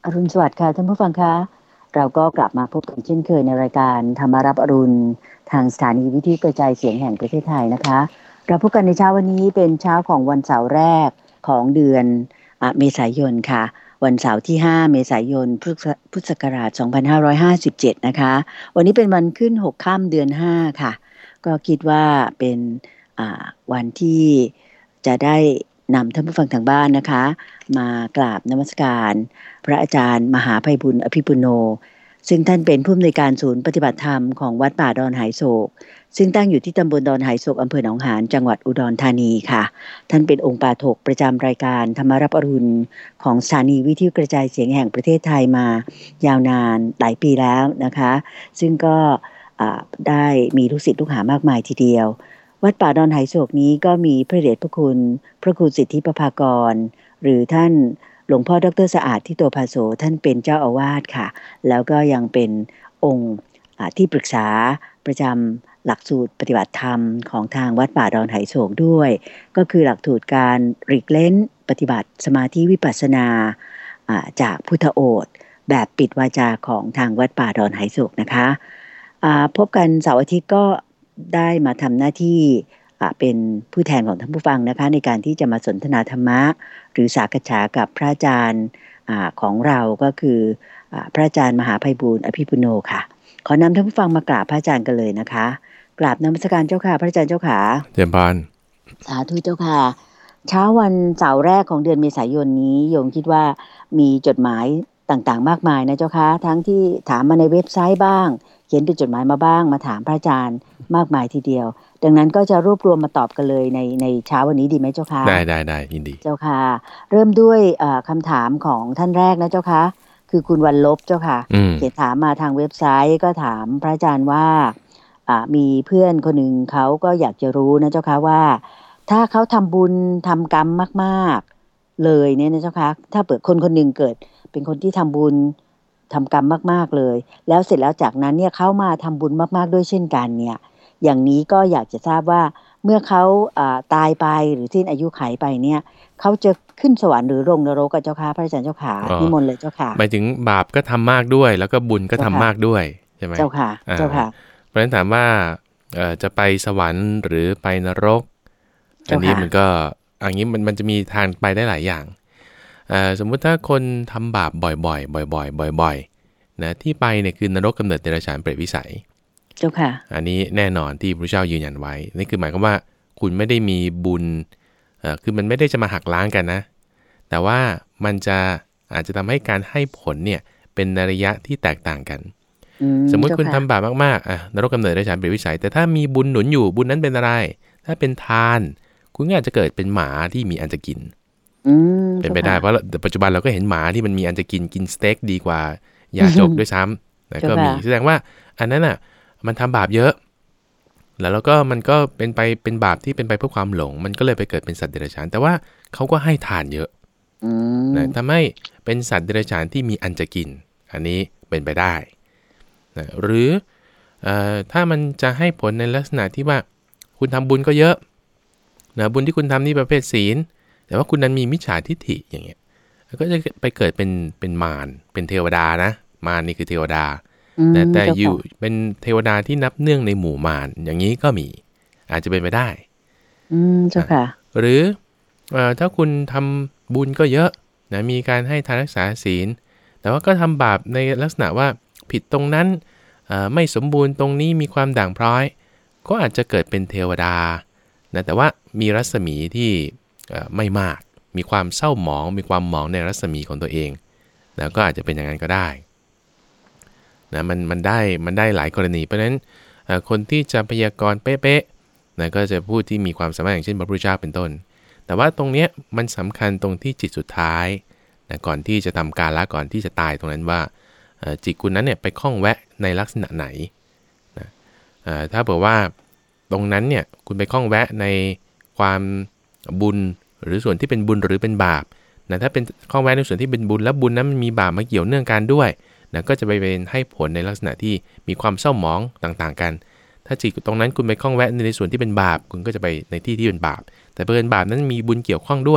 อรุณสวัสดิ์ค่ะท่านผู้ฟังคะเราก็กลับมาพบกันเช่นเคยในรายการธรรมารับอรุณทางสถานีวิทยุกระจายเสียงแห่งประเทศไทยนะคะเราพบกันในเช้าวันนี้เป็นเช้าของวันเสาร์แรกของเดือนเมษายนค่ะวันเสาร์ที่5เมษายนพุทธศักราช2557นะคะวันนี้เป็นวันขึ้น6ค่ำเดือน5ค่ะก็คิดว่าเป็นวันที่จะได้นำท่านผู้ฟังทางบ้านนะคะมากราบนมัสการพระอาจารย์มหาไพบุญอภิปุโนซึ่งท่านเป็นผู้อำนวยการศูนย์ปฏิบัติธรรมของวัดป่าดอนไหโศกซึ่งตั้งอยู่ที่ตำบลดอนไหโศกอำเภอหนองหานจังหวัดอุดรธานีค่ะท่านเป็นองค์ปาฐกประจำรายการธรรมารับอรุณของสถานีวิทยุกระจายเสียงแห่งประเทศไทยมายาวนานหลายปีแล้วนะคะซึ่งก็ได้มีลูกศิษย์ลูกหามากมายทีเดียววัดป่าดอนไหโศกนี้ก็มีพระเดชพระคุณพระครูสิทธิประภากรหรือท่านหลวงพ่อดร.สะอาดทิโตภาโสท่านเป็นเจ้าอาวาสค่ะแล้วก็ยังเป็นองค์ที่ปรึกษาประจำหลักสูตรปฏิบัติธรรมของทางวัดป่าดอนไหโศกด้วยก็คือหลักสูตรการหลีกเล้นปฏิบัติสมาธิวิปัสสนาจากพุทธโอษฐ์แบบปิดวาจาของทางวัดป่าดอนไหโศกนะคะพบกันเสาร์อาทิตย์ก็ได้มาทำหน้าที่เป็นผู้แทนของท่านผู้ฟังนะคะในการที่จะมาสนทนาธรรมะหรือสักษากับพระอาจารย์ของเราก็คือพระอาจารย์มหาไพบูลย์อภิปุโนค่ะขอนำท่านผู้ฟังมากราบพระอาจารย์กันเลยนะคะกราบนมัสการเจ้าค่ะพระอาจารย์เจ้าค่ะเยี่ยมพานสาธุเจ้าค่ะเช้าวันเสาร์แรกของเดือนเมษายนนี้โยมคิดว่ามีจดหมายต่างๆมากมายนะเจ้าค่ะทั้งที่ถามมาในเว็บไซต์บ้างเขียนเป็นจดหมายมาบ้างมาถามพระอาจารย์มากมายทีเดียวดังนั้นก็จะรวบรวมมาตอบกันเลยในเช้าวันนี้ดีไหมเจ้าค่ะได้ยินดีเจ้าค่ะเริ่มด้วยคำถามของท่านแรกนะเจ้าค่ะคือคุณวันลบเจ้าค่ะเขียนถามมาทางเว็บไซต์ก็ถามพระอาจารย์ว่ามีเพื่อนคนหนึ่งเขาก็อยากจะรู้นะเจ้าค่ะว่าถ้าเขาทำบุญทำกรรมมากๆเลยเนี่ยนะเจ้าค่ะถ้าเปิดคนคนหนึ่งเกิดเป็นคนที่ทำบุญทำกรรมมากๆเลยแล้วเสร็จแล้วจากนั้นเนี่ยเขามาทำบุญมากๆด้วยเช่นกันเนี่ยอย่างนี้ก็อยากจะทราบว่าเมื่อเขาตายไปหรือสิ้นอายุขัยไปเนี่ยเขาจะขึ้นสวรรค์หรือลงนรกกับเจ้าค่ะพระอาจารย์เจ้าค่ะนิมนต์เลยเจ้าค่ะหมายถึงบาปก็ทำมากด้วยแล้วก็บุญก็ทำมากด้วยใช่ไหมเจ้าค่ะเจ้าค่ะเพราะฉะนั้นถามว่าจะไปสวรรค์หรือไปนรกอันนี้มันก็อย่างนี้มันจะมีทางไปได้หลายอย่างสมมุติถ้าคนทำบาปบ่อยๆบ่อยๆนะที่ไปเนี่ยคือนรกกำเนิดเดรัจฉานเปรตวิสัยเจ้าค่ะอันนี้แน่นอนที่พระเจ้ายืนยันไว้นี่คือหมายความว่าคุณไม่ได้มีบุญคือมันไม่ได้จะมาหักล้างกันนะแต่ว่ามันจะอาจจะทำให้การให้ผลเนี่ยเป็นในระยะที่แตกต่างกันสมมุติคุณทำบาปมากๆนรกกำเนิดเดรัจฉานเปรตวิสัยแต่ถ้ามีบุญหนุนอยู่บุญนั้นเป็นอะไรถ้าเป็นทานคุณก็อาจจะเกิดเป็นหมาที่มีอันจะกินเป็นไปได้เพราะปัจจุบันเราก็เห็นหมาที่มันมีอันจะกินสเต็กดีกว่ายาจกด้วยซ้ำนะก็มีแสดงว่าอันนั้นอ่ะมันทำบาปเยอะแล้วก็มันก็เป็นบาปที่เป็นไปเพื่อความหลงมันก็เลยไปเกิดเป็นสัตว์เดรัจฉานแต่ว่าเขาก็ให้ทานเยอะนะทำให้เป็นสัตว์เดรัจฉานที่มีอันจะกินอันนี้เป็นไปได้นะหรือถ้ามันจะให้ผลในลักษณะที่ว่าคุณทำบุญก็เยอะนะบุญที่คุณทำนี่ประเภทศีลแต่ว่าคุณนั้นมีมิจฉาทิฏฐิอย่างเงี้ยก็จะไปเกิดเป็นมารเป็นเทวดานะมารนี่คือเทวดาแต่อยู่เป็นเทวดาที่นับเนื่องในหมู่มารอย่างนี้ก็มีอาจจะเป็นไปได้เจ้าค่ะหรือถ้าคุณทำบุญก็เยอะนะมีการให้ทานรักษาศีลแต่ว่าก็ทำบาปในลักษณะว่าผิดตรงนั้นไม่สมบูรณ์ตรงนี้มีความด่างพร้อยก็อาจจะเกิดเป็นเทวดานะแต่ว่ามีรัศมีที่ไม่มากมีความเศร้าหมองมีความหมองในรัศมีของตัวเองแล้วก็อาจจะเป็นอย่างนั้นก็ได้นะมันได้หลายกรณีเพราะฉะนั้นคนที่จะพยากรณ์เป๊ะๆนะก็จะพูดที่มีความสามารถอย่างเช่นพระพุทธเจ้าเป็นต้นแต่ว่าตรงเนี้ยมันสำคัญตรงที่จิตสุดท้ายนะก่อนที่จะทำการละก่อนที่จะตายตรงนั้นว่าจิตคุณนั้นเนี่ยไปคล้องแวะในลักษณะไหนนะถ้าเผื่อว่าตรงนั้นเนี่ยคุณไปคล้องแวะในความบุญหรือส่วนที่เป็นบุญหรือเป็นบาปนะถ้าเป็นข้อแวะในส่วนที่เป็นบุญแล้วบุญนั้นมันมีบาปมาเกี่ยวเนื่องกันด้วยนะก็จะไปเป็นให้ผลในลักษณะที่มีความเศร้าหมองต่างๆกันถ้าจิตตรงนั้นคุณไปข้องแวะในส่วนที่เป็นบาปคุณก็จะไปในที่ที่เป็นบาปแต่เพิ่นบาปนั้นมีบุญเกี่ยวข้องด้วย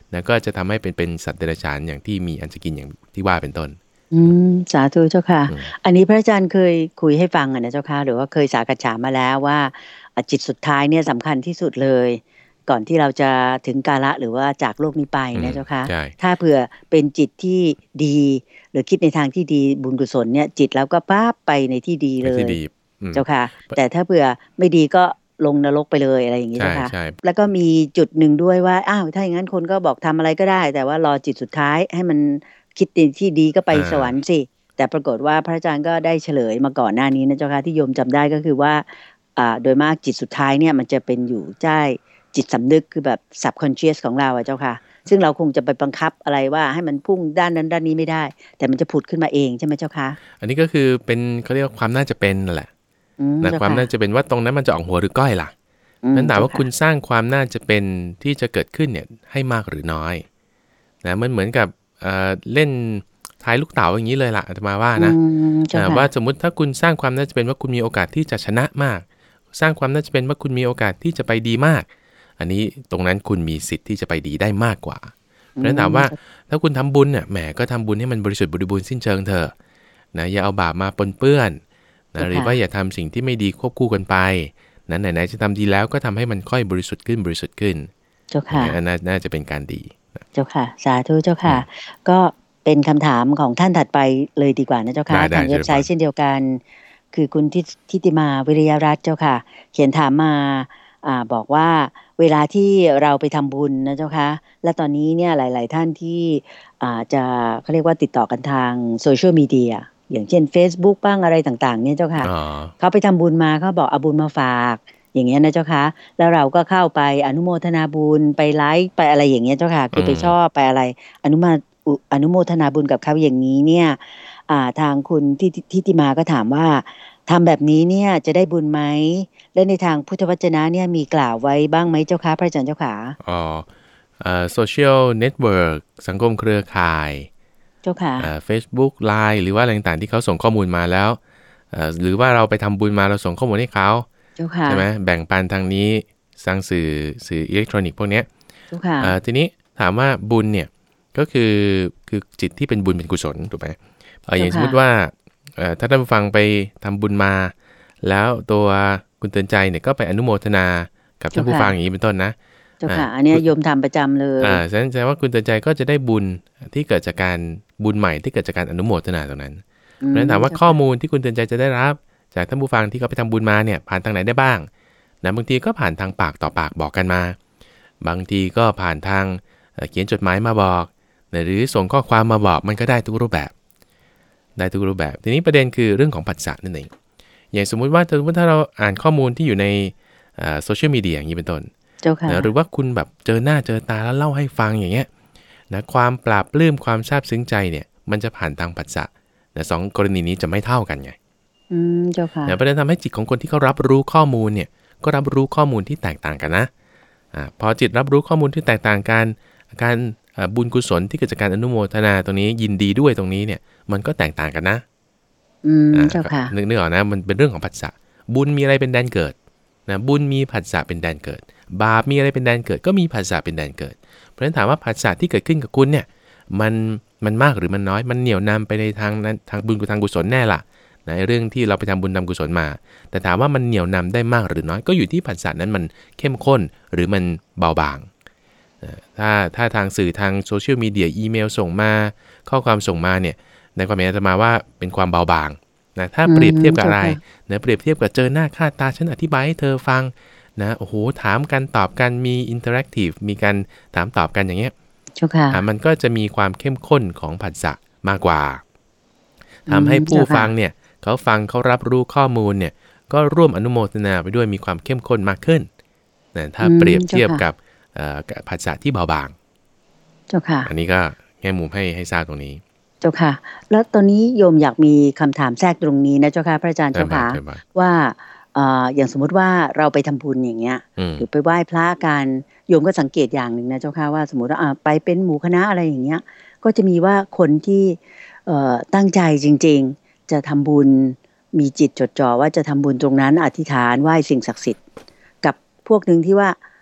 นะก็จะทำให้เป็นสัตว์เดรัจฉานอย่างที่มีอันจะกินอย่างที่ว่าเป็นต้นสาธุเจ้าค่ะอันนี้พระอาจารย์เคยคุยให้ฟังนะเจ้าค่ะหรือว่าเคยสักษามาแล้วว่าจิตสุดท้ายเนี่ยสำคัญที่สุดเลยก่อนที่เราจะถึงกาละหรือว่าจากโลกนี้ไปนะเจ้าค่ะถ้าเผื่อเป็นจิตที่ดีหรือคิดในทางที่ดีบุญกุศลเนี่ยจิตแล้วก็ปั๊บไปในที่ดีเลยเจ้าค่ะแต่ถ้าเผื่อไม่ดีก็ลงนรกไปเลยอะไรอย่างนี้เจ้าค่ะแล้วก็มีจุดหนึ่งด้วยว่าอ้าวถ้าอย่างนั้นคนก็บอกทำอะไรก็ได้แต่ว่ารอจิตสุดท้ายให้มันคิดที่ดีก็ไปสวรรค์สิแต่ปรากฏว่าพระอาจารย์ก็ได้เฉลยมาก่อนหน้านี้นะเจ้าค่ะที่โยมจำได้ก็คือว่าโดยมากจิตสุดท้ายเนี่ยมันจะเป็นอยู่ใต้จิตสำนึกคือแบบ subconscious ของเราเจ้าค่ะซึ่งเราคงจะไปบังคับอะไรว่าให้มันพุ่งด้านนั้นด้านนี้ไม่ได้แต่มันจะผุดขึ้นมาเองใช่ไหมเจ้าค่ะอันนี้ก็คือเป็นเขาเรียกว่าความน่าจะเป็นนั่นแหละนะความน่าจะเป็นว่าตรงนั้นมันจะออกหัวหรือก้อยล่ะนั้นถามว่าคุณสร้างความน่าจะเป็นที่จะเกิดขึ้นเนี่ยให้มากหรือน้อยนะมันเหมือนกับเล่นทายลูกเต๋าอย่างนี้เลยล่ะอาตมาว่านะว่าสมมุติถ้าคุณสร้างความน่าจะเป็นว่าคุณมีโอกาสที่จะชนะมากสร้างความน่าจะเป็นว่าคุณมีโอกาสที่จะไปดีมากอันนี้ตรงนั้นคุณมีสิทธิ์ที่จะไปดีได้มากกว่าเพราะฉะนั้นถามว่าถ้าคุณทำบุญเนี่ยแหมก็ทำบุญให้มันบริสุทธิ์บริบูรณ์สิ้นเชิงเถอะนะอย่าเอาบาปมาปนเปื้อนนะหรือว่าอย่าทำสิ่งที่ไม่ดีควบคู่กันไปนั้นไหนๆจะทำดีแล้วก็ทำให้มันค่อยบริสุทธิ์ขึ้นเจ้าค่ะน่าจะเป็นการดีเจ้าค่ะสาธุเจ้าค่ะก็เป็นคำถามของท่านถัดไปเลยดีกว่านะเจ้าค่ะทางเว็บไซต์เช่นเดียวกันคือคุณทิติมาวิริยรัตน์เจ้าค่ะเขียนถามมาบอกว่าเวลาที่เราไปทำบุญนะเจ้าค่ะและตอนนี้เนี่ยหลายๆท่านที่จะเขาเรียกว่าติดต่อกันทางโซเชียลมีเดียอย่างเช่น Facebook บ้างอะไรต่างๆเนี่ยเจ้าค่ะเขาไปทำบุญมาเขาบอกเอาบุญมาฝากอย่างเงี้ยนะเจ้าค่ะแล้วเราก็เข้าไปอนุโมทนาบุญไปไลค์ไปอะไรอย่างเงี้ยเจ้าค่ะคือไปชอบไปอะไรอนุโมทนาบุญกับเขาอย่างนี้เนี่ยทางคุณทิติมาก็ถามว่าทำแบบนี้เนี่ยจะได้บุญไหมและในทางพุทธวจนะเนี่ยมีกล่าวไว้บ้างไหมเจ้าค่ะพระอาจารย์เจ้าค่ะโซเชียลเน็ตเวิร์กสังคมเครือข่ายเจ้าค่ะ Facebook Line หรือว่าอะไรต่างๆที่เขาส่งข้อมูลมาแล้วหรือว่าเราไปทำบุญมาเราส่งข้อมูลให้เขาใช่ไหมแบ่งปันทางนี้สร้างสื่ออิเล็กทรอนิกส์พวกนี้ทีนี้ถามว่าบุญเนี่ยก็คือจิตที่เป็นบุญเป็นกุศลถูกไหมอย่างสมมติว่าถ้าท่านผู้ฟังไปทำบุญมาแล้วตัวคุณเตือนใจเนี่ยก็ไปอนุโมทนากับท่านผู้ฟังอย่างนี้เป็นต้นนะเจ้าค่ะอันนี้โยมทำประจำเลยแสดงว่าคุณเตือนใจก็จะได้บุญที่เกิดจากการบุญใหม่ที่เกิดจากการอนุโมทนาตรงนั้นเพราะฉะนั้นถามว่าข้อมูลที่คุณเตือนใจจะได้รับจากท่านผู้ฟังที่เขาไปทำบุญมาเนี่ยผ่านทางไหนได้บ้างนะบางทีก็ผ่านทางปากต่อปากบอกกันมาบางทีก็ผ่านทางเขียนจดหมายมาบอกหรือส่งข้อความมาบอกมันก็ได้ทุกรูปแบบทีนี้ประเด็นคือเรื่องของปัจจัยนั่นเองอย่างสมมุติว่าถ้าเราอ่านข้อมูลที่อยู่ในโซเชียลมีเดียอย่างนี้เป็นต้นหรือว่าคุณแบบเจอหน้าเจอตาแล้วเล่าให้ฟังอย่างเงี้ยนะความปราบปลื้มความซาบซึ้งใจเนี่ยมันจะผ่านทางปัจจัยนะสองกรณีนี้จะไม่เท่ากันไงเจ้าค่ะประเด็นทำให้จิตของคนที่เขารับรู้ข้อมูลเนี่ยก็รับรู้ข้อมูลที่แตกต่างกันนะพอจิตรับรู้ข้อมูลที่แตกต่างกันการบุญกุศลที่เกิดจากการอนุโมทนาตรงนี้ยินดีด้วยตรงนี้เนี่ยมันก็แตกต่างกันนะเจ้าค่ะนึกออกนะมันเป็นเรื่องของผัสสะบุญมีอะไรเป็นแดนเกิดนะบุญมีผัสสะเป็นแดนเกิดบาปมีอะไรเป็นแดนเกิดก็มีผัสสะเป็นแดนเกิดเพราะฉะนั้นถามว่าผัสสะที่เกิดขึ้นกับคุณเนี่ยมันมากหรือมันน้อยมันเหนี่ยวนำไปในทางนั้นทางบุญกับทางกุศลแน่ล่ะในเรื่องที่เราไปทำบุญทำกุศลมาแต่ถามว่ามันเหนี่ยวนำได้มากหรือน้อยก็อยู่ที่ผัสสะนั้นมันเข้มข้นหรือมันเบาบางถ้าทางสื่อทางโซเชียลมีเดียอีเมลส่งมาข้อความส่งมาเนี่ยในความหมายอาตมาว่าเป็นความเบาบางนะถ้าเปรียบเทียบกับอะไรนะเปรียบเทียบกับเจอหน้าค่าตาฉันอธิบายให้เธอฟังนะโอ้โหถามกันตอบกันมีอินเทอร์แอคทีฟมีการถามตอบกันอย่างเงี้ยมันก็จะมีความเข้มข้นของผัสสะมากกว่าทำให้ผู้ฟังเนี่ยเขาฟังเขารับรู้ข้อมูลเนี่ยก็ร่วมอนุโมทนาไปด้วยมีความเข้มข้นมากขึ้นนะถ้าเปรียบเทียบกับผัสสะที่เบาบางเจ้าค่ะอันนี้ก็แง่มุมให้ทราบตรงนี้เจ้าค่ะแล้วตอนนี้โยมอยากมีคำถามแทรกตรงนี้นะเจ้าค่ะพระอาจารย์เจ้าค่ะว่าอย่างสมมติว่าเราไปทำบุญอย่างเงี้ยหรือไปไหว้พระกันโยมก็สังเกตอย่างหนึ่งนะเจ้าค่ะว่าสมมติว่าไปเป็นหมู่คณะอะไรอย่างเงี้ยก็จะมีว่าคนที่ตั้งใจจริงๆจะทำบุญมีจิตจดจ่อว่าจะทำบุญตรงนั้นอธิษฐานไหว้สิ่งศักดิ์สิทธิ์กับพวกนึงที่ว่า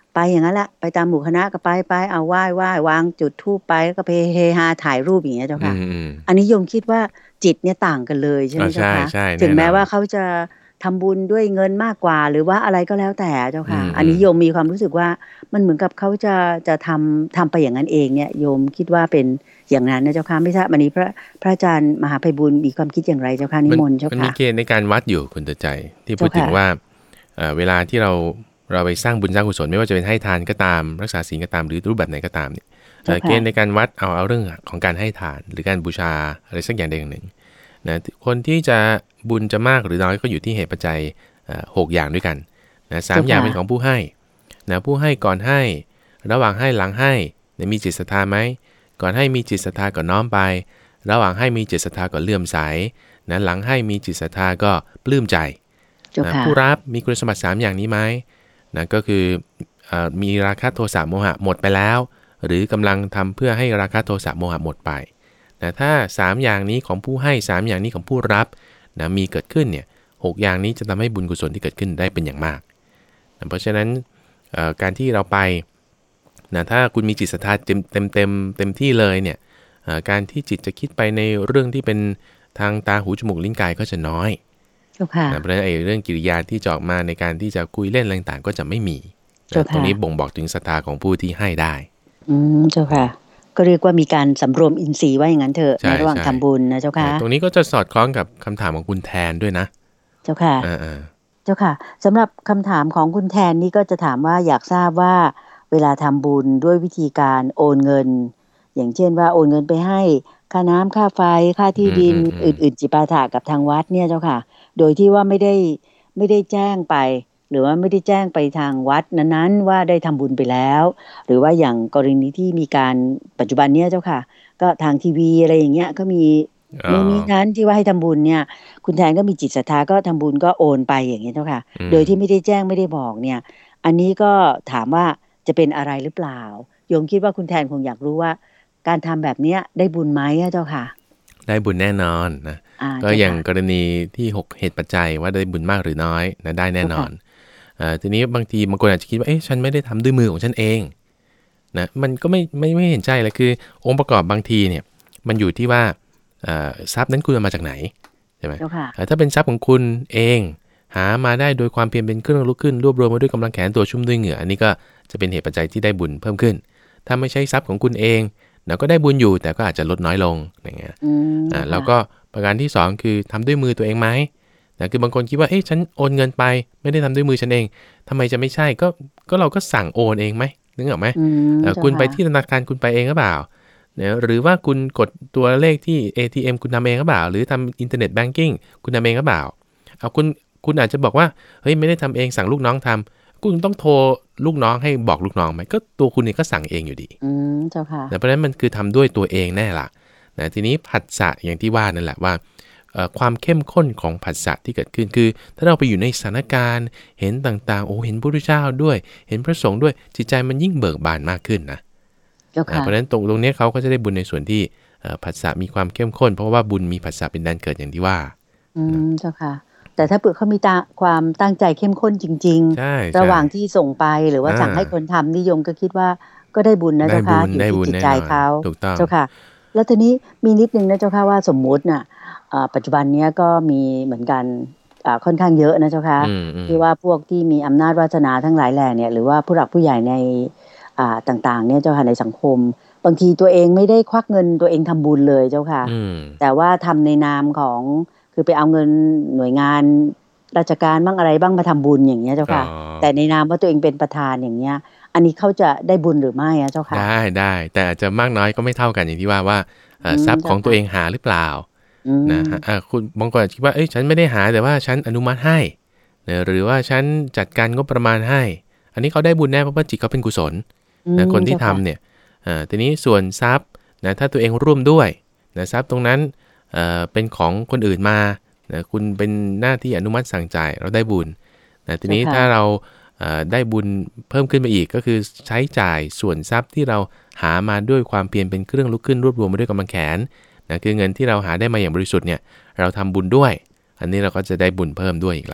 ไปอย่างนั้นแหละไปตามหมู่คณะก็ไปเอาไหว้วางจุดธูปไปแล้วก็ไปเฮฮาถ่ายรูปอย่างเงี้ยเจ้าค่ะอันนี้โยมคิดว่าจิตเนี่ยต่างกันเลยใช่ไหมเจ้าค่ะถึงแม้ว่าเขาจะทำบุญด้วยเงินมากกว่าหรือว่าอะไรก็แล้วแต่เจ้าค่ะอันนี้โยมมีความรู้สึกว่ามันเหมือนกับเขาจะทำไปอย่างนั้นเองเนี่ยโยมคิดว่าเป็นอย่างนั้นนะเจ้าค่ะไม่ทราบวันนี้พระอาจารย์มหาไพบูลย์มีความคิดอย่างไรเจ้าค่ะนิมนต์เจ้าค่ะมันมีเกณฑ์ในการวัดอยู่คุณเตือนใจที่พูดถึงว่าเวลาที่เราไปสร้างบุญสร้างกุศลไม่ว่าจะเป็นให้ทานก็ตามรักษาศีลก็ตามหรือรูปแบบไหนก็ตามเนี่ยเกณฑ์ในการวัดเอาเรื่องของการให้ทานหรือการบูชาอะไรสักอย่างใดอย่างหนึ่งนะคนที่จะบุญจะมากหรือน้อยก็อยู่ที่เหตุปัจจัย6อย่างด้วยกันนะ3อย่างเป็นของผู้ให้นะผู้ให้ก่อนให้ระหว่างให้หลังให้มีจิตศรัทธาไหมก่อนให้มีจิตศรัทธาก็น้อมไประหว่างให้มีจิตศรัทธาก็เลื่อมใสนะหลังให้มีจิตศรัทธาก็ปลื้มใจนะผู้รับมีคุณสมบัติ3อย่างนี้ไหมนะก็คือมีราคะโทสะโมหะหมดไปแล้วหรือกำลังทำเพื่อให้ราคะโทสะโมหะหมดไปนะถ้า3อย่างนี้ของผู้ให้3อย่างนี้ของผู้รับนะมีเกิดขึ้นเนี่ย6อย่างนี้จะทำให้บุญกุศลที่เกิดขึ้นได้เป็นอย่างมากนะเพราะฉะนั้นการที่เราไปนะถ้าคุณมีจิตศรัทธาเต็มที่เลยเนี่ยการที่จิตจะคิดไปในเรื่องที่เป็นทางตาหูจมูกลิ้นกายก็จะน้อยเพราะฉะนั้นเรื่องกิริยาที่จะออกมาในการที่จะคุยเล่นอะไรต่างๆก็จะไม่มีตรงนี้บ่งบอกถึงศรัทธาของผู้ที่ให้ได้เจ้าค่ะก็เรียกว่ามีการสำรวมอินทรีย์ว่าอย่างนั้นเถอะในระหว่างทำบุญนะเจ้าค่ะตรงนี้ก็จะสอดคล้องกับคำถามของคุณแทนด้วยนะเจ้าค่ะเจ้าค่ะสำหรับคำถามของคุณแทนนี่ก็จะถามว่าอยากทราบว่าเวลาทำบุญด้วยวิธีการโอนเงินอย่างเช่นว่าโอนเงินไปให้ค่าน้ำค่าไฟค่าที่ดินอื่นๆจิปาถะกับทางวัดเนี่ยเจ้าค่ะโดยที่ว่าไม่ได้แจ้งไปหรือว่าไม่ได้แจ้งไปทางวัดนั้นๆว่าได้ทำบุญไปแล้วหรือว่าอย่างกรณีที่มีการปัจจุบันเนี้ยเจ้าค่ะก็ทางทีวีอะไรอย่างเงี้ยก็มีนู่นนี่นั้นที่ว่าให้ทำบุญเนี่ยคุณแทนก็มีจิตศรัทธาก็ทำบุญก็โอนไปอย่างเงี้ยเจ้าค่ะโดยที่ไม่ได้แจ้งไม่ได้บอกเนี่ยอันนี้ก็ถามว่าจะเป็นอะไรหรือเปล่าโยมคิดว่าคุณแทนคงอยากรู้ว่าการทำแบบนี้ได้บุญไหมเจ้าค่ะได้บุญแน่นอนนะก็อย่างกรณีที่6เหตุปัจจัยว่าได้บุญมากหรือน้อยนะได้แน่นอนทีนี้บางทีบางคนอาจจะคิดว่าฉันไม่ได้ทำด้วยมือของฉันเองนะมันก็ไม่เห็นใจเลยคือองค์ประกอบบางทีเนี่ยมันอยู่ที่ว่าทรัพย์นั้นคุณเอามาจากไหนใช่ไหมถ้าเป็นทรัพย์ของคุณเองหามาได้โดยความเพียรเป็นเครื่องลุกขึ้นรวบรวมมาด้วยกำลังแขนตัวชุ่มด้วยเหงื่ออันนี้ก็จะเป็นเหตุปัจจัยที่ได้บุญเพิ่มขึ้นถ้าไม่ใช่ทรัพย์ของคุณเองเราก็ได้บุญอยู่แต่ก็อาจจะลดน้อยลงอย่างเงี้ยแล้วก็ประการที่2คือทำด้วยมือตัวเองไหมคือบางคนคิดว่าฉันโอนเงินไปไม่ได้ทำด้วยมือฉันเองทำไมจะไม่ใช่ก็เราก็สั่งโอนเองไหมนึกออกไหมคุณไปที่ธนาคารคุณไปเองหรือเปล่าเนี่ยหรือว่าคุณกดตัวเลขที่ ATM คุณทำเองหรือเปล่าหรือทำอินเทอร์เน็ตแบงกิ้งคุณทำเองหรือเปล่าเอาคุณอาจจะบอกว่าเฮ้ยไม่ได้ทำเองสั่งลูกน้องทำคุณต้องโทรลูกน้องให้บอกลูกน้องไหมก็ตัวคุณเองก็สั่งเองอยู่ดีเจ้าค่ะเพราะฉะนั้นมันคือทำด้วยตัวเองแน่ล่ะนะทีนี้ผัสสะอย่างที่ว่านั่นแหละว่าความเข้มข้นของผัสสะที่เกิดขึ้นคือถ้าเราไปอยู่ในสถานการณ์เห็นต่างๆเห็นพระพุทธเจ้าด้วยเห็นพระสงฆ์ด้วยจิตใจมันยิ่งเบิกบานมากขึ้นนะเพราะฉะนั้นตรงนี้เขาก็จะได้บุญในส่วนที่ผัสสะมีความเข้มข้นเพราะว่าบุญมีผัสสะเป็นแดนเกิดอย่างที่ว่าเจ้าค่ะแต่ถ้าเปิดเขามีความตั้งใจเข้มข้นจริงๆระหว่างที่ส่งไปหรือว่าสั่งให้คนทำนิยมก็คิดว่าก็ได้บุญนะเจ้าค่ะอยู่ที่จิตใจเขาเจ้าค่ะแล้วทีนี้มีนิดนึงนะเจ้าค่ะว่าสมมุติน่ะปัจจุบันนี้ก็มีเหมือนกันค่อนข้างเยอะนะเจ้าค่ะที่ว่าพวกที่มีอำนาจวาสนาทั้งหลายแหล่เนี่ยหรือว่าผู้หลักผู้ใหญ่ในต่างๆเนี่ยเจ้าค่ะในสังคมบางทีตัวเองไม่ได้ควักเงินตัวเองทำบุญเลยเจ้าค่ะแต่ว่าทำในนามของคือไปเอาเงินหน่วยงานราชการบ้างอะไรบ้างมาทำบุญอย่างเงี้ยเจ้าค่ะแต่ในนามว่าตัวเองเป็นประธานอย่างเงี้ยอันนี้เขาจะได้บุญหรือไม่เจ้าค่ะได้แต่อาจจะมากน้อยก็ไม่เท่ากันอย่างที่ว่าทรัพย์ของตัวเองหาหรือเปล่านะคุณบางคนคิดว่าฉันไม่ได้หาแต่ว่าฉันอนุมัติให้หรือว่าฉันจัดการงบประมาณให้อันนี้เขาได้บุญแน่เพราะว่าจิตเขาเป็นกุศลนะคนที่ทำเนี่ยทีนี้ส่วนทรัพย์นะถ้าตัวเองร่วมด้วยนะทรัพย์ตรงนั้นเป็นของคนอื่นมานะคุณเป็นหน้าที่อนุมัติสั่งจ่ายเราได้บุญนะทีนี้ถ้าเราได้บุญเพิ่มขึ้นไปอีกก็คือใช้จ่ายส่วนทรัพย์ที่เราหามาด้วยความเพียรเป็นเครื่องลุกขึ้นรวบรวมมาด้วยกำลังแขนนะคือเงินที่เราหาได้มาอย่างบริสุทธิ์เนี่ยเราทำบุญด้วยอันนี้เราก็จะได้บุญเพิ่มด้วยอีกละ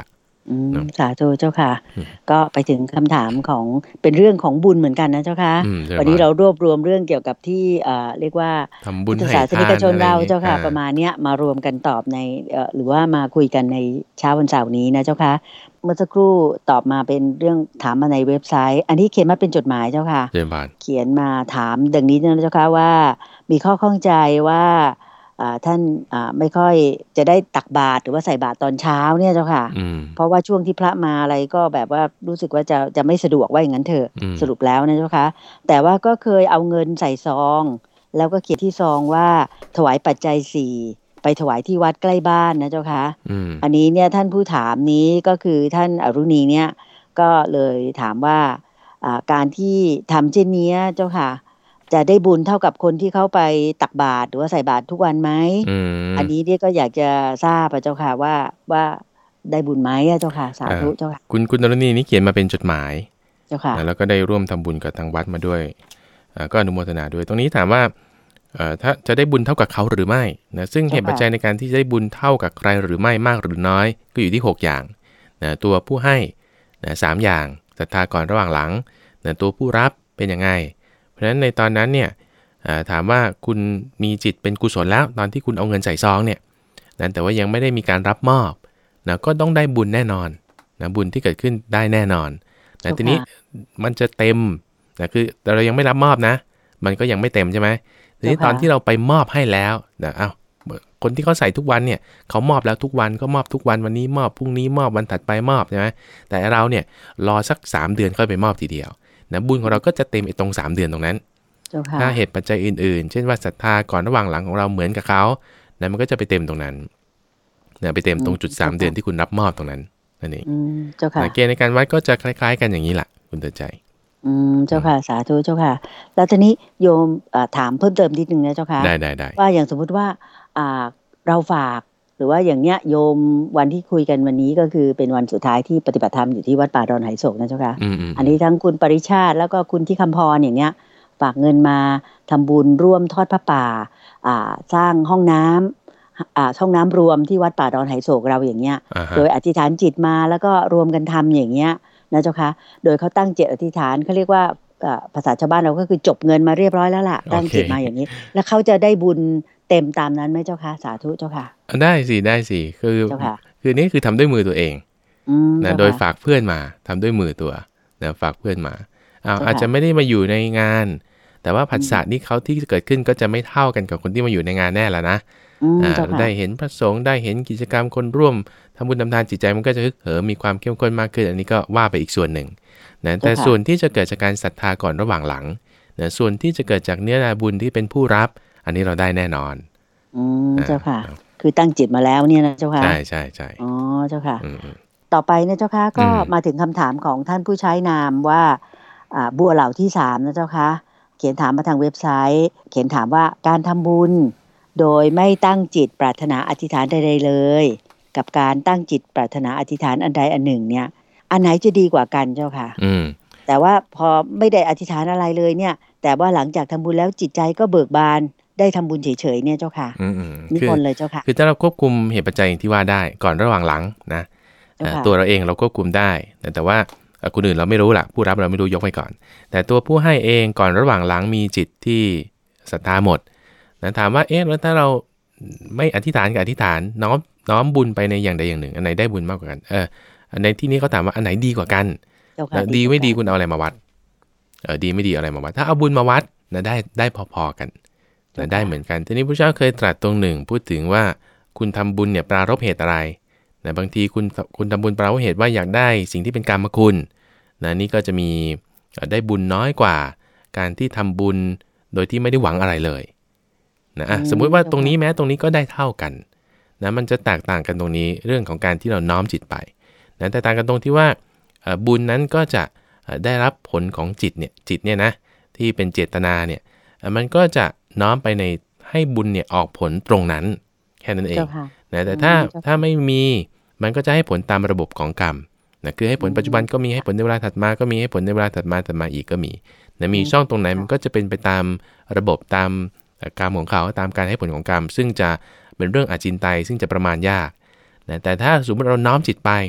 เนาะสาธุเจ้าค่ะอืมก็ไปถึงคำถามของเป็นเรื่องของบุญเหมือนกันนะเจ้าค่ะใช่วันนี้บานเรารวบรวมเรื่องเกี่ยวกับที่เรียกว่าทำบุญพุทธศาสนิให้ทากชนเรานอะไรอย่างงี้เจ้าค่ะประมาณเนี้ยมารวมกันตอบในหรือว่ามาคุยกันในเช้าวันเสาร์นี้นะเจ้าค่ะเมื่อสักครู่ตอบมาเป็นเรื่องถามมาในเว็บไซต์อันนี้เขียนมาเป็นจดหมายเจ้าค่ะเจริญพรเขียนมาถามดังนี้นะเจ้าค่ะว่ามีข้อข้องใจว่าท่านไม่ค่อยจะได้ตักบาตรหรือว่าใส่บาตรตอนเช้าเนี่ยเจ้าค่ะอืมเพราะว่าช่วงที่พระมาอะไรก็แบบว่ารู้สึกว่าจะไม่สะดวกว่าอย่างนั้นเถอะอืมสรุปแล้วนะเจ้าคะแต่ว่าก็เคยเอาเงินใส่ซองแล้วก็เขียนที่ซองว่าถวายปัจจัยสี่ไปถวายที่วัดใกล้บ้านนะเจ้าคะอืมอันนี้เนี่ยท่านผู้ถามนี้ก็คือท่านอรุณีเนี่ยก็เลยถามว่าการที่ทำเช่นนี้เจ้าค่ะจะได้บุญเท่ากับคนที่เขาไปตักบาตรหรือว่าใส่บาตรทุกวันไหมอือันนี้มเนี่ยก็อยากจะทราบอะเจ้าค่ะว่าได้บุญไหมอะเจ้าค่ะสาอ่าธุเจ้าค่ะคุณนรณีนี่เขียนมาเป็นจดหมายเจ้าค่ะนะแล้วก็ได้ร่วมทำบุญกับทางวัดมาด้วยก็อนุโมทนาด้วยตรงนี้ถามว่าถ้าจะได้บุญเท่ากับเขาหรือไม่นะซึ่งเหเจ้าค่ะตุปัจจัยในการที่จะได้บุญเท่ากับใครหรือไม่มากหรือน้อยก็อยู่ที่6อย่างนะตัวผู้ให้นะ3อย่างศรัทธาก่อนระหว่างหลังนะตัวผู้รับเป็นยังไงเพราะฉะนั้นในตอนนั้นเนี่ยถามว่าคุณมีจิตเป็นกุศลแล้วตอนที่คุณเอาเงินใส่ซองเนี่ยนะแต่ว่ายังไม่ได้มีการรับมอบนะก็ต้องได้บุญแน่นอนนะบุญที่เกิดขึ้นได้แน่นอนนะเจ้าทีนี้ค่ะมันจะเต็มนะคือแต่เรายังไม่รับมอบนะมันก็ยังไม่เต็มใช่ไหมทีนี้ตอนที่เราไปมอบให้แล้วนะคนที่เขาใส่ทุกวันเนี่ยเขามอบแล้วทุกวันก็มอบทุกวันวันนี้มอบพรุ่งนี้มอบวันถัดไปมอบใช่ไหมแต่เราเนี่ยรอสัก3 เดือนค่อยไปมอบทีเดียวนะบุญของเราก็จะเต็มไอ้ตรง3 เดือนตรงนั้นเจ้าค่ะถ้าเหตุปัจจัยอื่นๆเช่นว่าศรัทธาก่อนระหว่างหลังของเราเหมือนกับเขานะมันก็จะไปเต็มตรงนั้นนะไปเต็มตรงจุด3 เดือนที่คุณรับมอบตรงนั้นนั่นเองเจ้าค่ะเกณฑ์ในการวัดก็จะคล้ายๆกันอย่างนี้แหละคุณเตือนใจเจ้าค่ะสาธุเจ้าค่ะแล้วทีนี้โยมถามเพิ่มเติมนิดนึงนะเจ้าค่ะได้ว่าอย่างสมมุติว่าเราฝากหรือว่าอย่างเนี้ยโยมวันที่คุยกันวันนี้ก็คือเป็นวันสุดท้ายที่ปฏิบัติธรรมอยู่ที่วัดป่าดอนไหโศกนะเจ้าค่ะอันนี้ทั้งคุณปริชาติแล้วก็คุณที่คำพรอย่างเนี้ยฝากเงินมาทำบุญร่วมทอดพระป่าสร้างห้องน้ำห้องน้ำรวมที่วัดป่าดอนไหโศกเราอย่างเงี้ยโดยอธิษฐานจิตมาแล้วก็รวมกันทำอย่างเงี้ยนะเจ้าค่ะโดยเขาตั้งจิตอธิษฐานเขาเรียกว่าภาษาชาวบ้านเราก็คือจบเงินมาเรียบร้อยแล้วล่ะตั้งจิตมาอย่างนี้แล้วเขาจะได้บุญเต็มตามนั้นไหมเจ้าค่ะสาธุเจ้าค่ะได้สิคือนี่คือทำด้วยมือตัวเองนะโดยฝากเพื่อนมาทำด้วยมือตัวนะฝากเพื่อนมาอาจจะไม่ได้มาอยู่ในงานแต่ว่าผัสสะนี่เขาที่เกิดขึ้นก็จะไม่เท่ากันกับคนที่มาอยู่ในงานแน่แล้วนะได้เห็นพระสงฆ์ได้เห็นกิจกรรมคนร่วมทำบุญทำทานจิตใจมันก็จะฮึกเหิมมีความเข้มข้นมากขึ้นอันนี้ก็ว่าไปอีกส่วนหนึ่งนะแต่ส่วนที่จะเกิดจากการศรัทธาก่อนระหว่างหลังนะส่วนที่จะเกิดจากเนื้อนาบุญที่เป็นผู้รับอันนี้เราได้แน่นอนเจ้าค่ะคือตั้งจิตมาแล้วเนี่ยนะเจ้าค่ะใช่อ๋อเจ้าค่ะต่อไปนะเจ้าค่ะก็มาถึงคำถามของท่านผู้ใช้นามว่าบัวเหล่าที่3นะเจ้าค่ะเขียนถามมาทางเว็บไซต์เขียนถามว่าการทำบุญโดยไม่ตั้งจิตปรารถนาอธิษฐานใดๆเลยกับการตั้งจิตปรารถนาอธิษฐานอันใดอันหนึ่งเนี่ยอันไหนจะดีกว่ากันเจ้าค่ะแต่ว่าพอไม่ได้อธิษฐานอะไรเลยเนี่ยแต่ว่าหลังจากทำบุญแล้วจิตใจก็เบิกบานได้ทำบุญเฉยๆเนี่ยเจ้าค่ะนิมนต์เลยเจ้าค่ะคือถ้าเราควบคุมเหตุปัจจัยอย่างที่ว่าได้ก่อนระหว่างหลังนะตัวเราเองเราควบคุมได้แต่ว่าคนอื่นเราไม่รู้ล่ะผู้รับเราไม่รู้ยกไว้ก่อนแต่ตัวผู้ให้เองก่อนระหว่างหลังมีจิตที่ศรัทธาหมดนะถามว่าแล้วถ้าเราไม่อธิษฐานกับอธิษฐานน้อมบุญไปในอย่างใดอย่างหนึ่งอันไหนได้บุญมากกว่ากันอันในที่นี้เขาถามว่าอันไหนดีกว่ากันดีไม่ดีคุณเอาอะไรมาวัดดีไม่ดีอะไรมาวัดถ้าเอาบุญมาวัดนะได้พอๆกันนะได้เหมือนกันทีนี้พระเจ้าเคยตรัสตรงหนึ่งพูดถึงว่าคุณทำบุญเนี่ยปรารภเหตุอะไรนะบางทีคุณทำบุญปรารภเหตุว่าอยากได้สิ่งที่เป็นกรรมคุณนะนี่ก็จะมีได้บุญน้อยกว่าการที่ทำบุญโดยที่ไม่ได้หวังอะไรเลยนะสมมุติว่าตรงนี้แม้ตรงนี้ก็ได้เท่ากันนะมันจะแตกต่างกันตรงนี้เรื่องของการที่เราน้อมจิตไปนะแต่ต่างกันตรงที่ว่าบุญนั้นก็จะได้รับผลของจิตเนี่ยนะที่เป็นเจตนาเนี่ยมันก็จะน้อมไปในให้บุญเนี่ยออกผลตรงนั้นแค่นั้นเองนะแต่ถ้าไม่มีมันก็จะให้ผลตามระบบของกรรมนะคือให้ผลปัจจุบันก็มีให้ผลในเวลาถัดมาก็มีให้ผลในเวลาถัดมาอีกก็มีนะมีช่องตรงไหนมันก็จะเป็นไปตามระบบตามกรรมของเขาตามการให้ผลของกรรมซึ่งจะเป็นเรื่องอจินไตยซึ่งจะประมาณยากนะแต่ถ้าสมมติเราน้อมจิตไป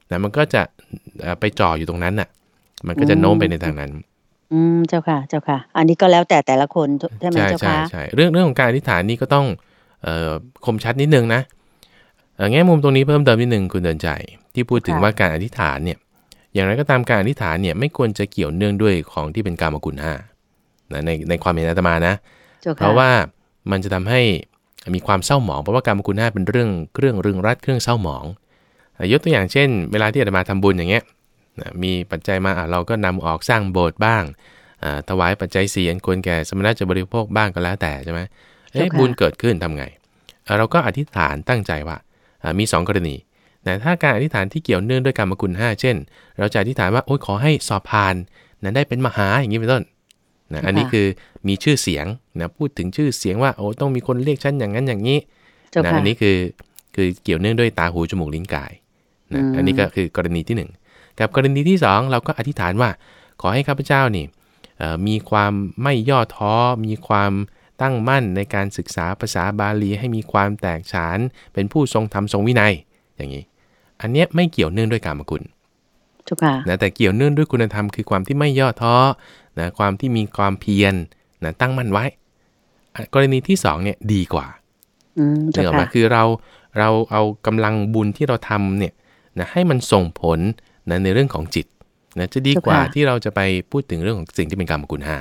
นะมันก็จะไปจ่ออยู่ตรงนั้นน่ะมันก็จะโน้มไปในทางนั้นเจ้าค่ะเจ้าค่ะอันนี้ก็แล้วแต่ละคนใช่ไหมเจ้าค่ะใช่เรื่องของการอธิษฐานนี่ก็ต้องคมชัดนิดนึงนะแง่มุมตรงนี้เพิ่มเติมนิดนึงคุณเดินใจที่พูดถึงว่าการอธิษฐานเนี่ยอย่างไรก็ตามการอธิษฐานเนี่ยไม่ควรจะเกี่ยวเนื่องด้วยของที่เป็นกามกุล5นะในความเห็นอาตมานะเพราะว่ามันจะทำให้มีความเศร้าหมองเพราะว่ากามกุล5เป็นเรื่องเครื่องรึงรัดเครื่องเศร้าหมองยกตัวอย่างเช่นเวลาที่อาตมาทำบุญอย่างเงี้ยมีปัจจัยมาเราก็นำออกสร้างโบสถ์บ้างถวายปัจจัย4อันควรแก่สมณะจะบริโภคบ้างก็แล้วแต่ใช่ไหมบุญเกิดขึ้นทำไงเราก็อธิษฐานตั้งใจว่ามี2กรณีแต่ถ้าการอธิษฐานที่เกี่ยวเนื่องด้วยกามกุล5เช่นเราจะอธิษฐานว่าโอ๊ยขอให้สอบผ่านนะได้เป็นมหาอย่างนี้เป็นต้นนะอันนี้คือมีชื่อเสียงนะพูดถึงชื่อเสียงว่าโอ้ต้องมีคนเรียกฉันอย่างนั้นอย่างนี้นะอันนี้คือเกี่ยวเนื่องด้วยตาหูจมูกลิ้นกายนะอันนี้ก็คือกรณีที่1กับกรณีที่2เราก็อธิษฐานว่าขอให้ข้าพเจ้านี่มีความไม่ย่อท้อมีความตั้งมั่นในการศึกษาภาษาบาลีให้มีความแตกฉานเป็นผู้ทรงธรรมทรงวินัยอย่างนี้อันเนี้ยไม่เกี่ยวเนื่องด้วยกามกุลนะแต่เกี่ยวเนื่องด้วยคุณธรรมคือความที่ไม่ย่อท้อนะความที่มีความเพียรนะตั้งมั่นไว้กรณีที่2เนี่ยดีกว่าเรื่องมาคือเราเอากำลังบุญที่เราทำเนี่ยนะให้มันส่งผลนะในเรื่องของจิตนะจะดีกว่าที่เราจะไปพูดถึงเรื่องของสิ่งที่เป็นกามกุล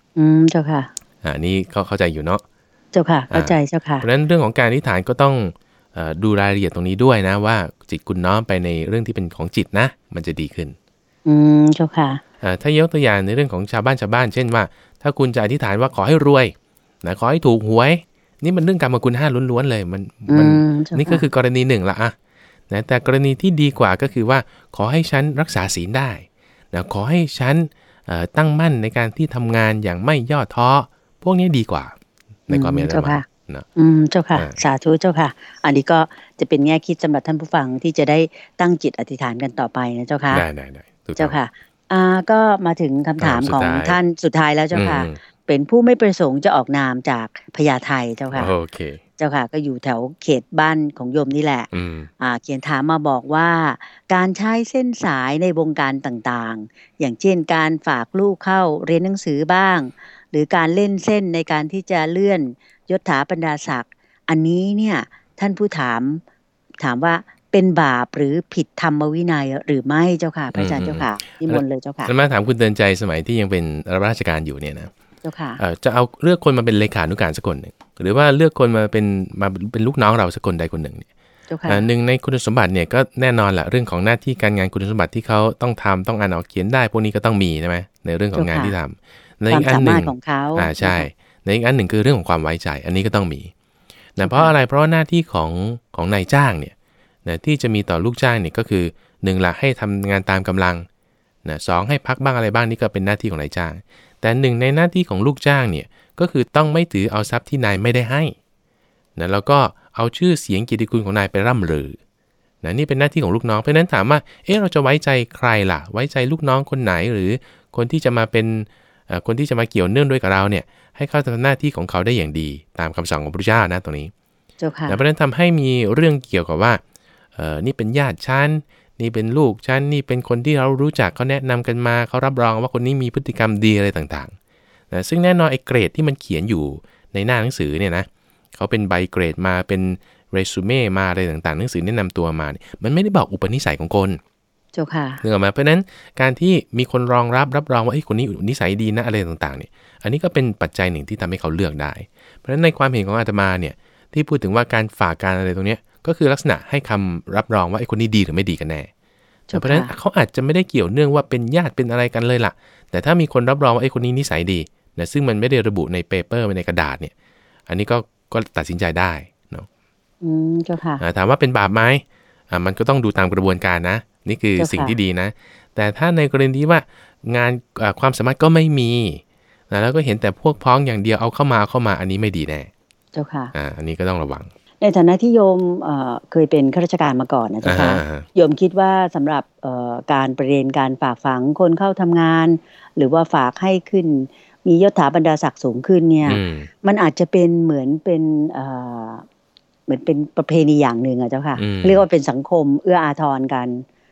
5 เจ้าค่ะนี่เข้าใจอยู่เนาะเจ้าค่ะเข้าใจเจ้าค่ะเพราะฉะนั้นเรื่องของการอธิษฐานก็ต้องดูรายละเอียดตรงนี้ด้วยนะว่าจิตคุณน้อมไปในเรื่องที่เป็นของจิตนะมันจะดีขึ้นเจ้าค่ะถ้ายกตัวอย่างในเรื่องของชาวบ้านเช่นว่าถ้าคุณจะอธิษฐานว่าขอให้รวยนะขอให้ถูกหวยนี่มันเรื่องกามกุล5ล้วนๆเลยมันนี่ก็คือกรณี1ละนะแต่กรณีที่ดีกว่าก็คือว่าขอให้ฉันรักษาศีลได้นะขอให้ฉันตั้งมั่นในการที่ทำงานอย่างไม่ย่อท้อพวกนี้ดีกว่าในความเป็นเจ้าค่ะเจ้าค่ะสาธุเจ้าค่ะอันนี้ก็จะเป็นแง่คิดสำหรับท่านผู้ฟังที่จะได้ตั้งจิตอธิษฐานกันต่อไปนะเจ้าค่ะได้เจ้าค่ะก็มาถึงคำถามของท่านสุดท้ายแล้วเจ้าค่ะเป็นผู้ไม่ประสงค์จะออกนามจากพญาไทเจ้าค่ะโอเคเจ้าค่ะก็อยู่แถวเขตบ้านของโยมนี่แหละเขียนถามมาบอกว่าการใช้เส้นสายในวงการต่างๆอย่างเช่นการฝากลูกเข้าเรียนหนังสือบ้างหรือการเล่นเส้นในการที่จะเลื่อนยศถาบรรดาศักดิ์อันนี้เนี่ยท่านผู้ถามว่าเป็นบาปหรือผิดธรรมวินัยหรือไม่เจ้าค่ะพระอาจารย์เจ้าค่ะนิมนต์เลยเจ้าค่ะมาถามคุณเตือนใจสมัยที่ยังเป็นรับราชการอยู่เนี่ยนะเจ้าค่ะจะเอาเลือกคนมาเป็นเลขานุการสักคนหนึ่งหรือว่าเลือกคนมาเป็นลูกน้องเราสักคนใดคนหนึ่งเนี่ยหนึ่งในคุณสมบัติเนี่ยก็แน่นอนแหละเรื่องของหน้าที่การงานคุณสมบัติที่เขาต้องทำต้องอ่านออกเขียนได้พวกนี้ก็ต้องมีใช่ไหมในเรื่องของงานที่ทำในอีกอันหนึ่งใช่ในอีกอันหนึ่งคือเรื่องของความไว้ใจอันนี้ก็ต้องมีนะเพราะอะไรเพราะหน้าที่ของนายจ้างเนี่ยนะที่จะมีต่อลูกจ้างเนี่ยก็คือ1ละให้ทำงานตามกำลังนะ2ให้พักบ้างอะไรบ้างนี่ก็เป็นหน้าที่ของนายจ้างแต่หนึ่งในหน้าที่ของลูกจ้างเนี่ยก็คือต้องไม่ถือเอาทรัพย์ที่นายไม่ได้ให้นะแล้วก็เอาชื่อเสียงเกียรติคุณของนายไปร่ำลือนะนี่เป็นหน้าที่ของลูกน้องเพราะฉะนั้นถามว่าเราจะไว้ใจใครล่ะไว้ใจลูกน้องคนไหนหรือคนที่จะมาเป็นคนที่จะมาเกี่ยวเนื่องด้วยกับเราเนี่ยให้เขาทำหน้าที่ของเขาได้อย่างดีตามคำสั่งของพระพุทธเจ้านะตรงนี้เพราะฉะนั้นทำให้มีเรื่องเกี่ยวกับว่านี่เป็นญาติฉันนี่เป็นลูกฉันนี่เป็นคนที่เรารู้จักเขาแนะนำกันมาเขารับรองว่าคนนี้มีพฤติกรรมดีอะไรต่างๆนะซึ่งแน่นอนไอ้เกรดที่มันเขียนอยู่ในหน้าหนังสือเนี่ยนะเขาเป็นใบเกรดมาเป็นเรซูเม่มาอะไรต่างๆหนังสือแนะนำตัวมาเนี่ยมันไม่ได้บอกอุปนิสัยของคนเจ้าค่ะนึกออกไหมเพราะนั้นการที่มีคนรับรองว่าคนนี้นิสัยดีนะอะไรต่างๆเนี่ยอันนี้ก็เป็นปัจจัยหนึ่งที่ทำให้เขาเลือกได้เพราะฉะนั้นในความเห็นของอาตมาเนี่ยที่พูดถึงว่าการฝากการอะไรตรงนี้ก็คือลักษณะให้คำรับรองว่าไอ้คนนี้ดีหรือไม่ดีกันแน่เพราะฉะนั้นเขาอาจจะไม่ได้เกี่ยวเนื่องว่าเป็นญาติเป็นอะไรกันเลยล่ะแต่ถ้ามีคนรับรองว่าไอ้คนนี้นิสัยดีนะซึ่งมันไม่ได้ระบุในเปเปอร์ในกระดาษเนี่ยอันนี้ก็ตัดสินใจได้เนาะเจ้าค่ะถามว่าเป็นบาปไหมมันก็ต้องดูตามกระบวนการนะนี่คือสิ่งที่ดีนะแต่ถ้าในกรณีที่ว่างานความสามารถก็ไม่มีนะแล้วก็เห็นแต่พวกพ้องอย่างเดียวเอาเข้ามาอันนี้ไม่ดีแน่เจ้าค่ะอันนี้ก็ต้องระวังในฐานะที่โยมเคยเป็นข้าราชการมาก่อนนะเจ้าค่ะโยมคิดว่าสำหรับการประเด็นการฝากฝังคนเข้าทำงานหรือว่าฝากให้ขึ้นมียศถาบรรดาศักดิ์สูงขึ้นเนี่ยมันอาจจะเป็นเหมือนเป็นประเพณีอย่างหนึ่งอะเจ้าค่ะเรียกว่าเป็นสังคมเอื้ออาทรกัน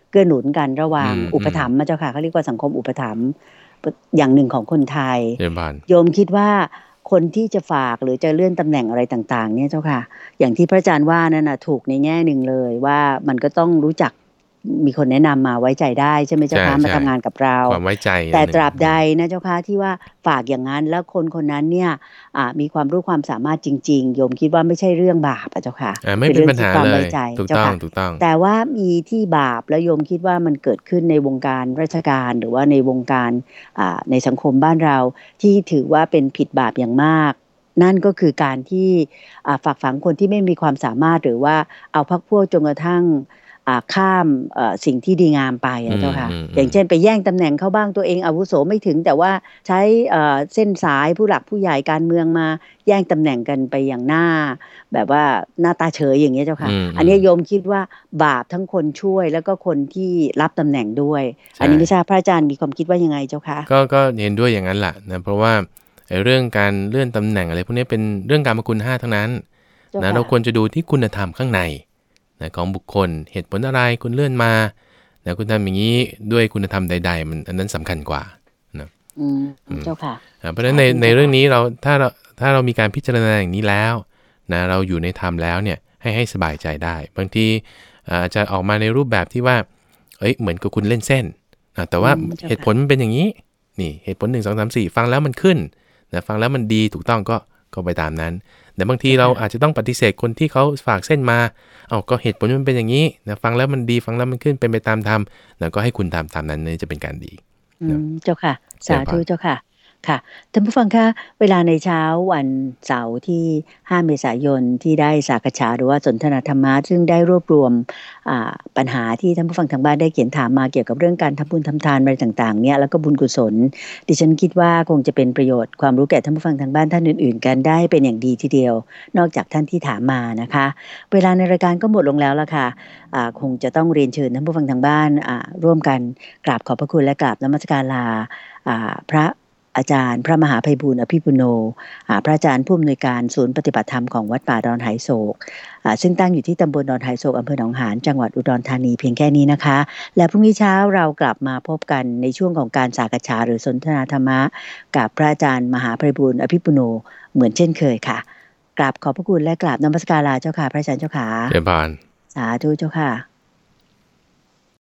เกื้อหนุนกันระหว่างอุปถัมภ์นะเจ้าค่ะเขาเรียกว่าสังคมอุปถัมภ์อย่างหนึ่งของคนไทยโยมคิดว่าคนที่จะฝากหรือจะเลื่อนตำแหน่งอะไรต่างๆเนี่ยเจ้าค่ะอย่างที่พระอาจารย์ว่านั่นนะถูกในแง่หนึ่งเลยว่ามันก็ต้องรู้จักมีคนแนะนำมาไว้ใจได้ใช่ไหมเจ้าค่ะมาทำงานกับเราความไว้ใจแต่ตราบใดนะเจ้าค่ะที่ว่าฝากอย่างนั้นแล้วคนคนนั้นเนี่ยมีความรู้ความสามารถจริงๆโยมคิดว่าไม่ใช่เรื่องบาปเจ้าค่ะไม่เป็นปัญหาเลยถูกต้องถูกต้องแต่ว่ามีที่บาปแล้วโยมคิดว่ามันเกิดขึ้นในวงการราชการหรือว่าในวงการในสังคมบ้านเราที่ถือว่าเป็นผิดบาปอย่างมากนั่นก็คือการที่ฝากฝังคนที่ไม่มีความสามารถหรือว่าเอาพรรคพวกจนกระทั่งข้ามสิ่งที่ดีงามไปเจ้าค่ะอย่างเช่นไปแย่งตำแหน่งเขาบ้างตัวเองอาวุโสไม่ถึงแต่ว่าใช้เส้นสายผู้หลักผู้ใหญ่การเมืองมาแย่งตำแหน่งกันไปอย่างหน้าแบบว่าหน้าตาเฉยอย่างเงี้ยเจ้าค่ะอันนี้โยมคิดว่าบาปทั้งคนช่วยแล้วก็คนที่รับตำแหน่งด้วยอันนี้ไม่ทราบพระอาจารย์มีความคิดว่ายังไงเจ้าค่ะก็เห็นด้วยอย่างนั้นแหละนะเพราะว่าเรื่องการเลื่อนตำแหน่งอะไรพวกนี้เป็นเรื่องกามคุณ5ทั้งนั้นนะเราควรจะดูที่คุณธรรมข้างในนะของบุคคลเหตุผลอะไรคุณเลื่อนมานะคุณทำอย่างนี้ด้วยคุณธรรมใดๆมันอันนั้นสำคัญกว่านะเจ้าค่ะเพราะฉะนั้นในเรื่องนี้เราถ้าเรามีการพิจารณาอย่างนี้แล้วนะเราอยู่ในธรรมแล้วเนี่ยให้สบายใจได้บางทีอาจจะออกมาในรูปแบบที่ว่าเหมือนกับคุณเล่นเส้นแต่ว่าเหตุผลมันเป็นอย่างนี้นี่เหตุผล1 2 3 4ฟังแล้วมันขึ้นนะฟังแล้วมันดีถูกต้องก็ไปตามนั้นแต่บางทีเราอาจจะต้องปฏิเสธคนที่เขาฝากเส้นมาก็เหตุผลมันเป็นอย่างนี้นะฟังแล้วมันดีฟังแล้วมันขึ้นเป็นไปตามธรรมนะก็ให้คุณตามนั้นนี่จะเป็นการดีเจ้าค่ะสาธุเจ้าค่ะค่ะท่านผู้ฟังคะเวลาในเช้าวันเสาร์ที่5เมษายนที่ได้สักฉาหรือว่าสนทนาธรรมะซึ่งได้รวบรวมปัญหาที่ท่านผู้ฟังทางบ้านได้เขียนถามมาเกี่ยวกับเรื่องการทำบุญทำทานอะไรต่างๆเนี่ยแล้วก็บุญกุศลดิฉันคิดว่าคงจะเป็นประโยชน์ความรู้แก่ท่านผู้ฟังทางบ้านท่านอื่นๆกันได้เป็นอย่างดีทีเดียวนอกจากท่านที่ถามมานะคะเวลาในรายการก็หมดลงแล้วละค่ะคงจะต้องเรียนเชิญท่านผู้ฟังทางบ้านร่วมกันกราบขอบพระคุณและกราบนมัสการลาพระอาจารย์พระมหาไพบูลย์อภิปุโนพระอาจารย์ผู้อำนวยการศูนย์ปฏิบัติธรรมของวัดป่าดอนไหโศกซึ่งตั้งอยู่ที่ตำบลดอนไหโศกอำเภอหนองหานจังหวัดอุดรธานีเพียงแค่นี้นะคะและพรุ่งนี้เช้าเรากลับมาพบกันในช่วงของการสักฉาหรือสนทนาธรรมะกับพระอาจารย์มหาไพบูลย์อภิปุโนเหมือนเช่นเคยค่ะกราบขอบพระคุณและกราบนมัสการลาเจ้าค่ะพระอาจารย์เจ้าค่ะเจ้าพานสาธุเจ้าค่ะ